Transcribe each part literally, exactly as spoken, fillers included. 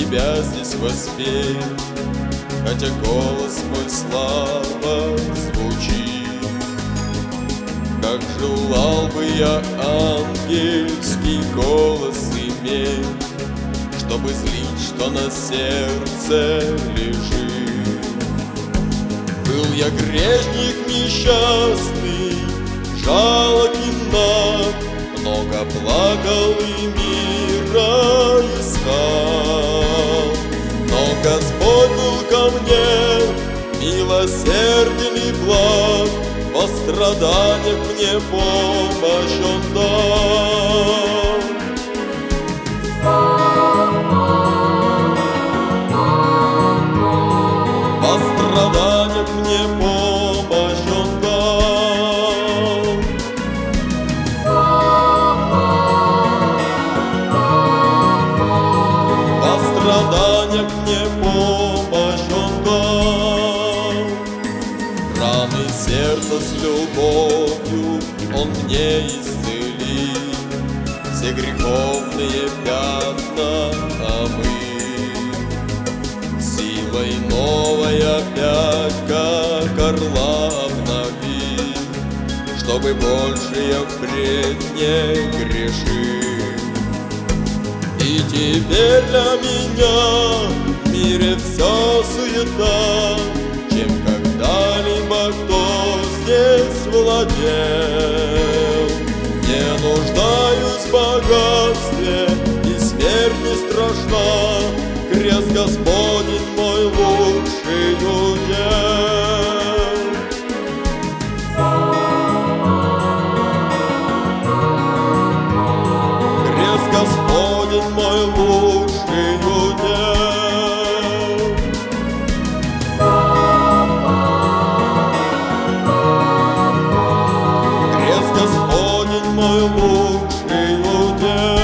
тебя здесь воспеть, хотя голос мой слабо звучит. Как желал бы я ангельский голос иметь, чтобы злить, что на сердце лежит. Был я грешник несчастный, жалок и наг, много плакал и мира искал. Но Господь был ко мне милосерден и благ, во страданиях мне помощь Он дал. Во страданиях мне помощь Он дал. Во страданиях мне помощь Он дал. Раны сердца с любовью Он мне исцелит, все греховные пятна омыл. Силой новой опять, как орла, обновит, чтобы больше я впредь не грешил. И теперь для меня в мире все суета, чем когда-либо кто здесь владел. Не нуждаюсь в богатстве, и смерть не страшна, крест Господень мой лучший удел. Крест Господень мой лучший удел. Крест Господень мой лучший удел.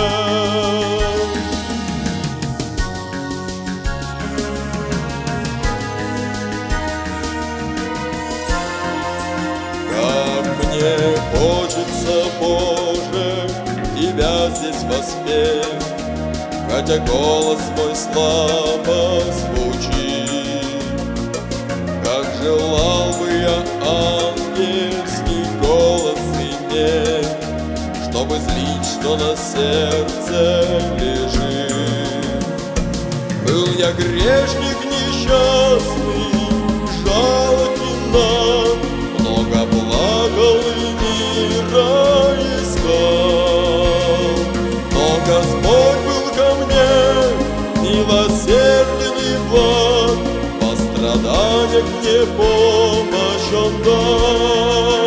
Мне хочется, Боже, Тебя здесь воспеть, хотя голос мой слабо звучит. Как желал бы я ангельский голос иметь, чтобы злить, что на сердце лежит. Был я грешник несчастный, жалок и наг, много плакал и мира искал. Но Господь был ко мне милосерден и благ, во страданиях мне помощь Он дал.